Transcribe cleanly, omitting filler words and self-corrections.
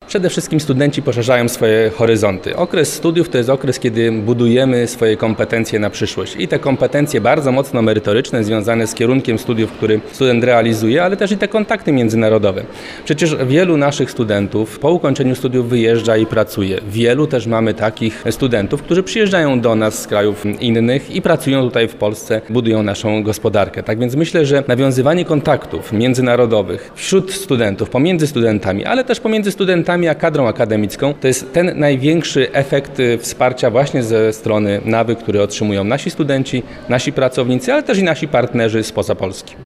Przede wszystkim studenci poszerzają swoje horyzonty. Okres studiów to jest okres, kiedy budujemy swoje kompetencje na przyszłość. I te kompetencje bardzo mocno merytoryczne, związane z kierunkiem studiów, który student realizuje, ale też i te kontakty międzynarodowe. Przecież wielu naszych studentów po ukończeniu studiów wyjeżdża i pracuje. Wielu też mamy takich studentów, którzy przyjeżdżają do nas z krajów innych i pracują tutaj w Polsce, budują naszą gospodarkę. Tak więc myślę, że nawiązywanie kontaktów międzynarodowych wśród studentów, pomiędzy studentami, ale też pomiędzy studentami a kadrą akademicką, to jest ten największy efekt wsparcia właśnie ze strony NAWY, który otrzymują nasi studenci, nasi pracownicy, ale też i nasi partnerzy spoza Polski.